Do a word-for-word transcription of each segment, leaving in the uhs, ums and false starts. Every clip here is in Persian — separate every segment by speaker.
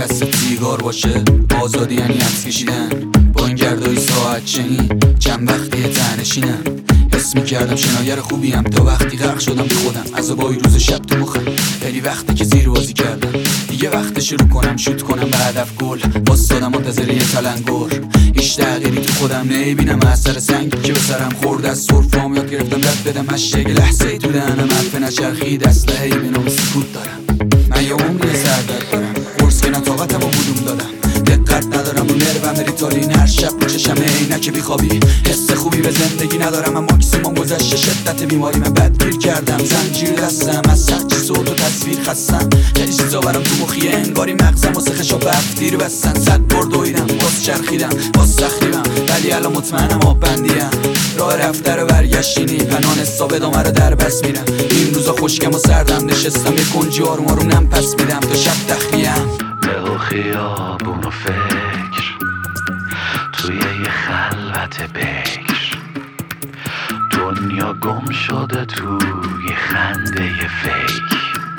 Speaker 1: دست سیگار باشه. آزادی یعنی عکس کشیدن با این گردای ساعت چنین، چند وقتی تنشینم. حس میکردم شناگر خوبیم تا وقتی غرق شدم به خودم. عذابای روز شب تو مخم، خیلی وقته که زیر بازی کردم. دیگه وقت شروع کنم شوت کنم به هدف گل. واسادم منتظر یه تلنگر، هیچ تغییری تو خودم نمیبینم. از سر سنگی که به سرم خورد از سرفام یاد گرفتم رد بدم. از شگ لحظه ای تو دهنم حرف نچرخید، اسلحه‌ای به نام سکوت دارم. من یه عمری سردرد دارم، قرص که نطاقتم و بودوم دادم. دقت ندارم رو نروم ریتالین، هر شب رو چشم عینک بیخوابی. حس خوبی به زندگی ندارم، من ماکسیموم گذشته شدت بیماری. من بدگیر کردم زنجیر دستم، از هرچی صوت و تصویر خستم. خیلی چیزا برام تو مخیه انگاری مغزم واسه خشاب افتیر بستن. صد بار دویدم باز چرخیدم باز تخریبم، ولی الان مطمئنم آب بندیم. راه رفته رو برگشتینی پنان حساب ادامه رو در بس میرم. این روزا خشکم و سردم، نشستم یه کنجی آروم آروم نم پس میدم تا شب تخلیم.
Speaker 2: به خیابون و فکر توی یه خلوت بکر، دنیا گم شده توی خنده فیک.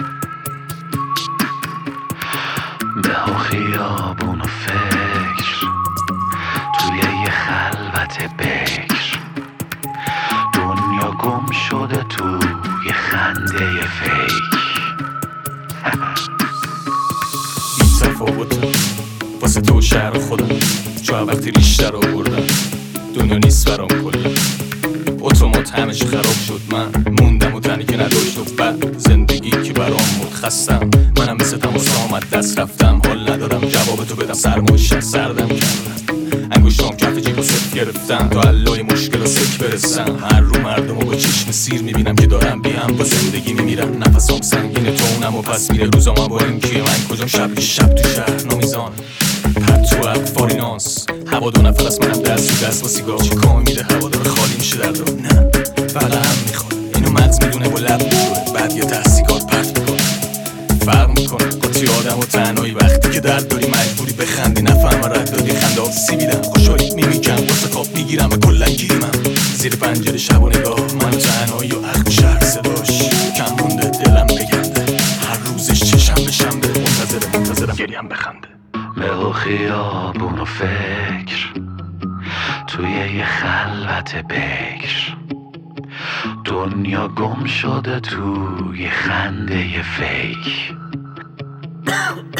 Speaker 2: به خیابون و فکر توی یه خلوت بکر، دنیا گم شده توی خنده فیک.
Speaker 3: تفاوتم واسه تو شهر خودم، چون وقتی ریشتر رو بردم دنیا نیست برام کلا. اتومات همش خراب شد، من موندم و تنی که نداشت و بعد زندگی که برام بود خستم. منم مثل تماس آمد دست رفتم، حال ندارم جواب تو بدم. سرمایش سردم کردم، انگشتام کف جیب و صف گرفتم تا علای مشکل و سک برسم. هر رو مردم و با چشم سیر میبینم که دارم بیم با زندگی میمیرم. نفسام سنگینه تو اونم و پس میره روزام با این کیه. من کجام شب شب تو شهر نامیزان پرتو فارینانس. هوا دو نفر از منم دست تو دست با سیگار. چه کامی میده هوا داره خالی میشه در رو. نه بله هم میخواد اینو مغز میدونه با لب میشوره، بعد یه ته سیگار پرت میکنه. فرق میکنه قاطی آدم و تنهایی، وقتی که درد داری مجبوری بخندی. نفهم رد دادی خنده ها سیبیدم، خوشحالی میمیکم واسه خواب میگیرم و کلن گیریمم. زیر پنجره شب و نگاه من و تنهایی و عقل و شهر صداش کم مونده دلم بگنده. هر روزش چشم به شنبه منتظره منتظرم گریم بخنده.
Speaker 2: به خیابون و فکر توی یه خلوت بکر، دنیا گم شده توی خنده فیک.